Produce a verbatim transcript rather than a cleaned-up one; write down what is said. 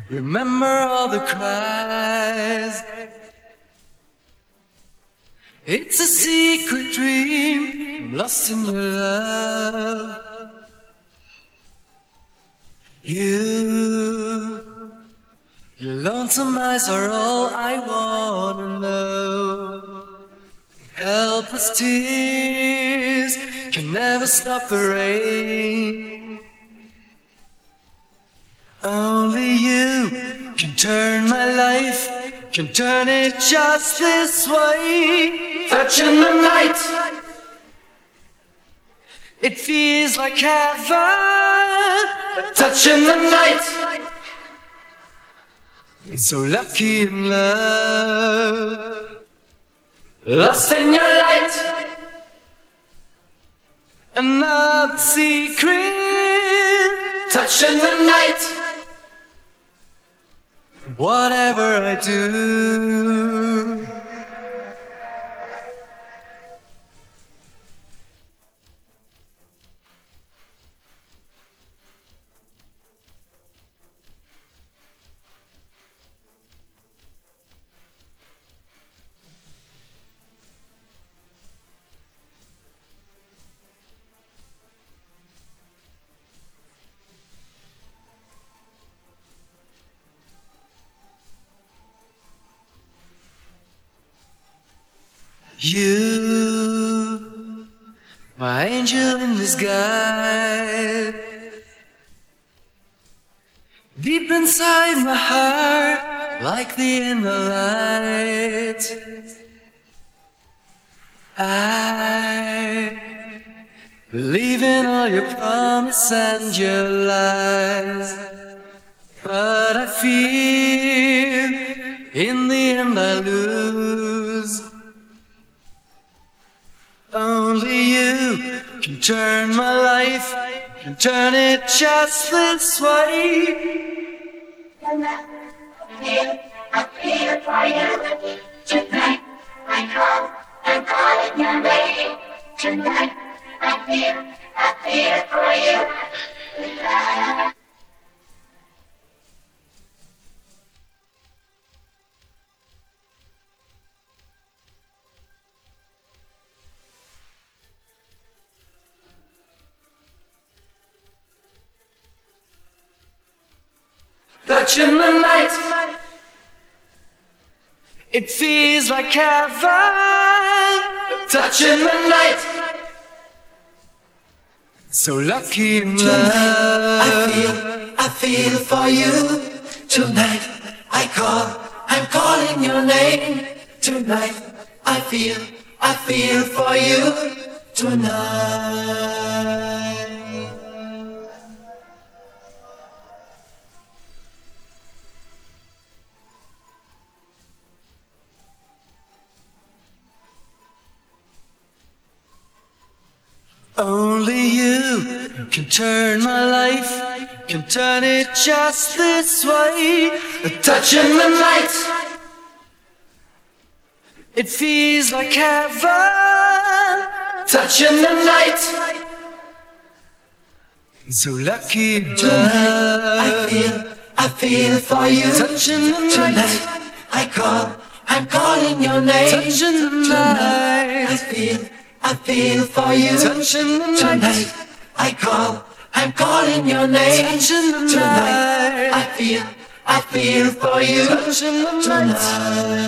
Remember all the cries. It's a secret dream, lost in your love. You, your lonesome eyes are all I wanna know. Helpless tears can never stop the rain. Only you can turn my life, can turn it just this way. Touching the night, it feels like heaven. Touching the night, so lucky in love. Lost in your light, another secret. Touching the night, whatever I do. You, my angel in disguise, deep inside my heart, like the inner light. I believe in all your promise and your lies, but I feel in the end I lose. Only you can turn my life, can turn it just this way. I feel, I feel for you. Tonight I call, I'm calling your name. Tonight I feel, I feel for you. Tonight. Touching the night, it feels like heaven. Touching the night, so lucky in love. I feel, I feel for you. Tonight I call, I'm calling your name. Tonight I feel, I feel for you. Tonight. Only you can turn my life, can turn it just this way. Touching the night, it feels like heaven. Touching the night, so lucky in Tonight I feel, I feel for you. Touching the Tonight night, I call, I'm calling your name. touching the Tonight I night, feel, I feel for you. touching the night, Tonight I call, I'm calling your name. touching the Tonight I night, feel, I feel for you. touching the night. Tonight.